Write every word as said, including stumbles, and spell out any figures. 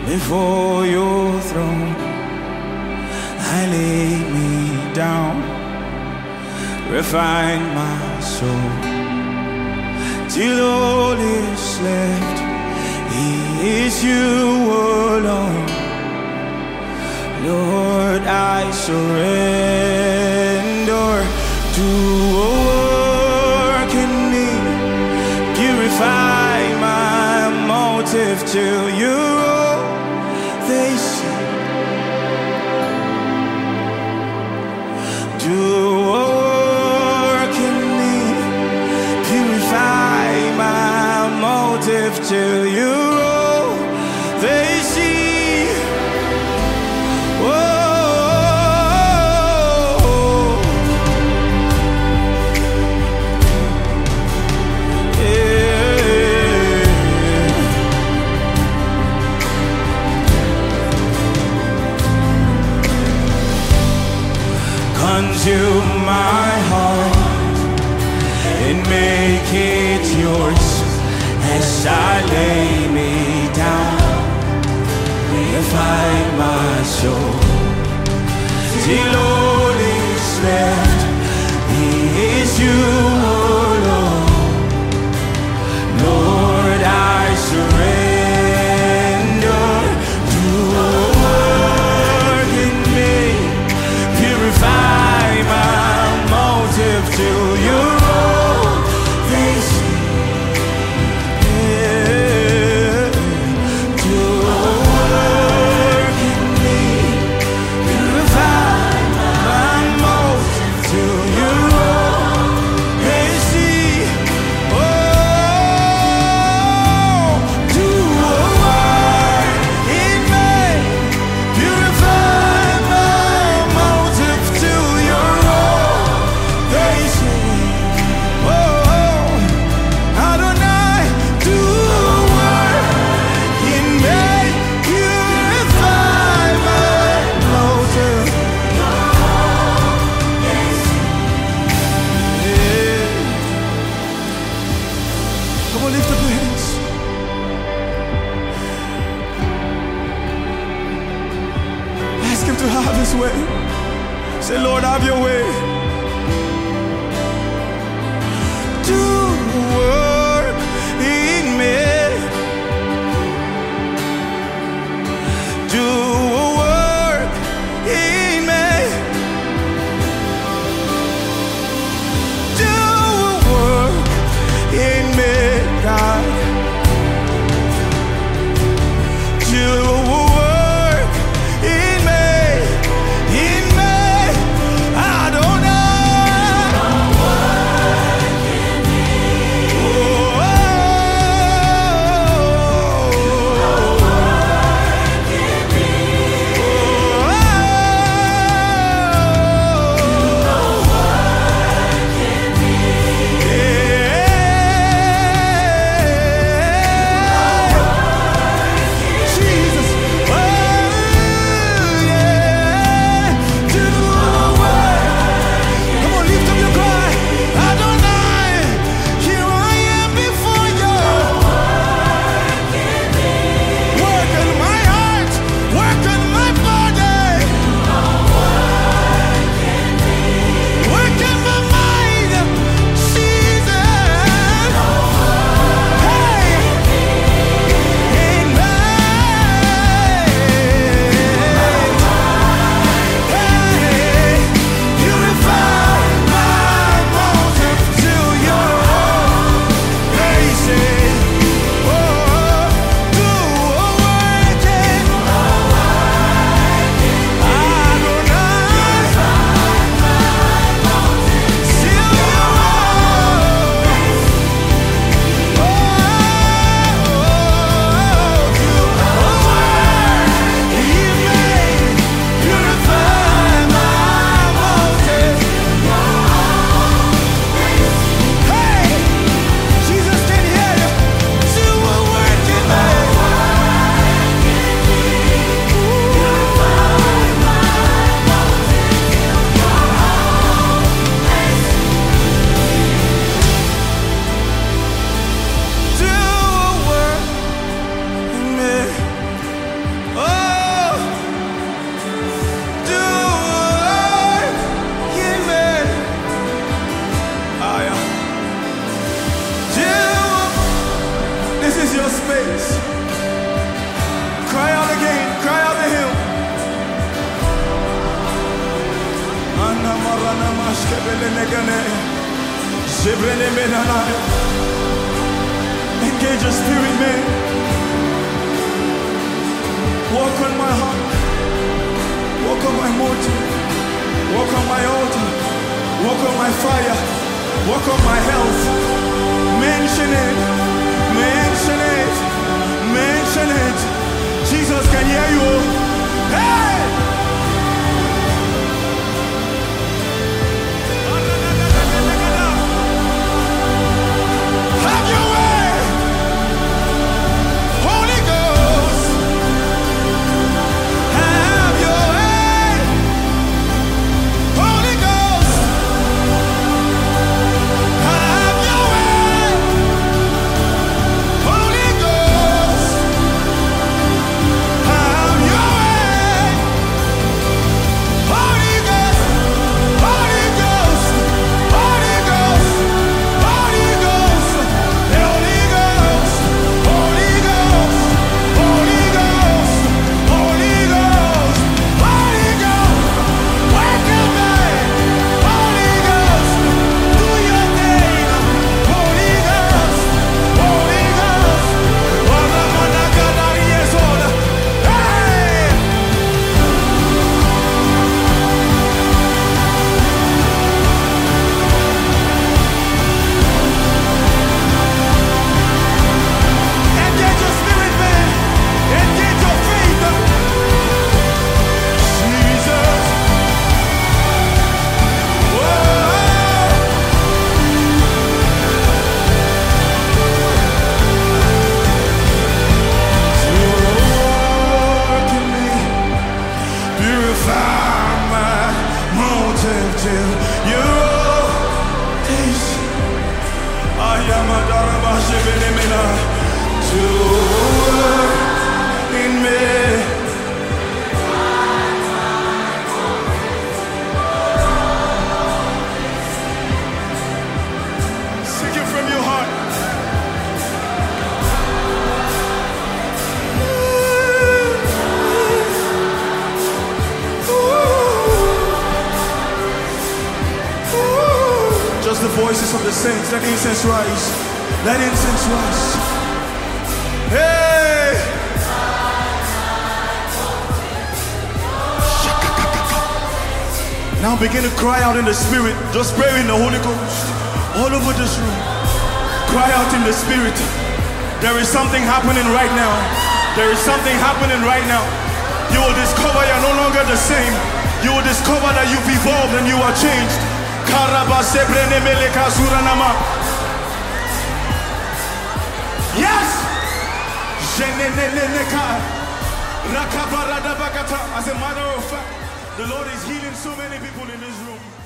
Before your throne, I lay me down. Refine my soul till all is left is you alone. Lord, I surrender to a work in me. Purify my motive till you they see. Do a work in me. Purify my motive till you they see. Whoa. Consume my heart and make it yours as I lay me down. Refine my soul till all is left is you alone. Lord, I surrender to a work in me. Purify my motive till you're all they see. Yeah. Do a work in me. Purify my motive till you're all they see. Oh, do a work in me. Purify my motive till you're all they see. Oh, Adonai, do a work in me. Purify my motive. Yeah. Come on, lift up your hands. Ask him to have his way. Say, Lord, have your way. Do work in me. Do work in me. Do work in me, God. Do work in me, in me, Adonai. Oh, Engage your spirit, man. Walk on my heart. Walk on my motive. Walk on my altar. Walk on my fire. Walk on my health. Mention it. Mention it. Mention it. Jesus can hear you. Hey! Have your way. Holy Ghost. Have your way. Holy Ghost. Have your way. Holy Ghost. Have your way. Holy Ghost. Holy Ghost. Holy Ghost. Holy Ghost. Holy Ghost. Holy Ghost. Holy Ghost. Holy Ghost. Holy Ghost. Welcome back. Holy Ghost. Do your thing. Holy Ghost. Holy Ghost. Wala manakadari yesoda. Hey! Engage your spirit, man. Engage your faith. Jesus. Whoa. Do work in me. Purify my motive till you're taste. I am a darabashibinimina. To work in me. Sing it from your heart. Just the voices of the saints. Let incense rise. Let incense rise. Hey! Now begin to cry out in the spirit. Just pray in the Holy Ghost. All over this room. Cry out in the spirit. There is something happening right now. There is something happening right now. You will discover you're no longer the same. You will discover that you've evolved and you are changed. Yes! As a matter of fact, the Lord is healing so many people in this room.